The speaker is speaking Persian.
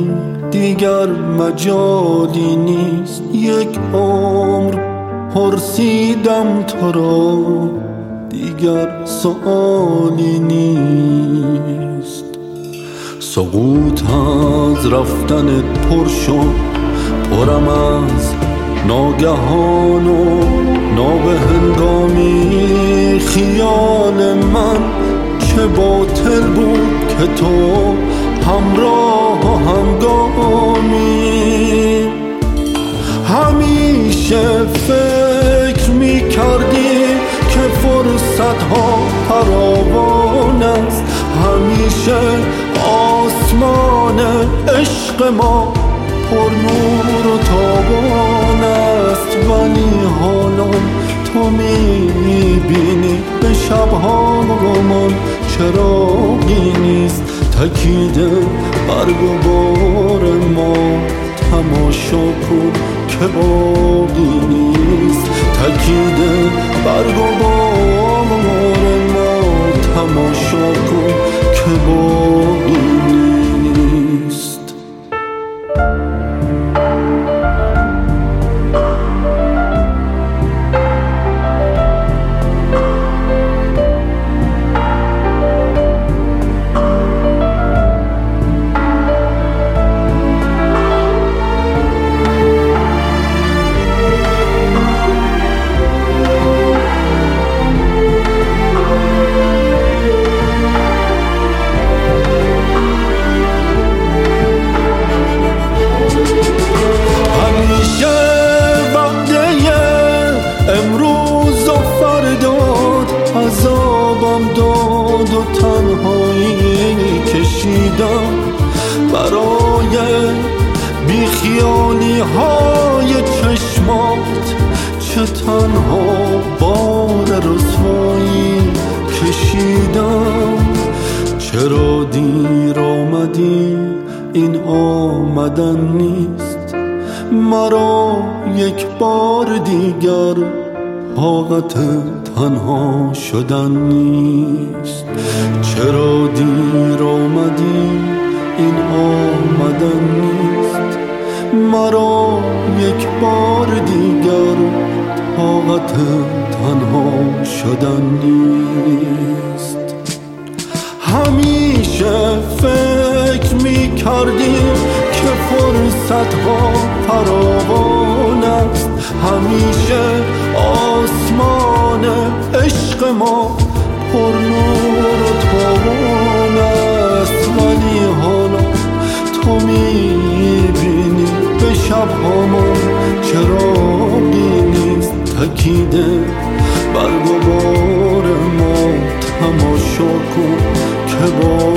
دیگر مجالی نیست. یک عمر پرسیدم تو را، دیگر سؤالی نیست. سقوط از رفتنت پر شد، پرم از ناگهان و نابهنگامی. خیال من چه باطل بود که تو همراه و همگامی. همیشه فکر می کردی که فرصت ها فراوان است، همیشه آسمان عشق ما پر نور و تابان است. ولی حالا تو میبینی به شبهامان چراغی نیست. تکیده برگ و بار ما تماشا کن که باقی نیست. تکیده برگ و بار ما تماشا کن که باقی نیست. امروز و فرداد عذابم داد و تنهایی کشیدم برای بیخیالی های چشمات. چه تنها بار رسوایی کشیدم. چرا دیر آمدی؟ این آمدن نیست. مرا یک بار دیگر طاقت تنها شدن نیست. چرا دیر آمدی؟ این آمدن نیست. مرا یک بار دیگر طاقت تنها شدن نیست. همیشه فکر می کردیم که فرصت ها فراوان است، همیشه آسمان عشق ما پر نور و تابان است. ولی حالا تو میبینی به شبهامان چراغی نیست. تکیده برگ و بار ما تماشا کن که با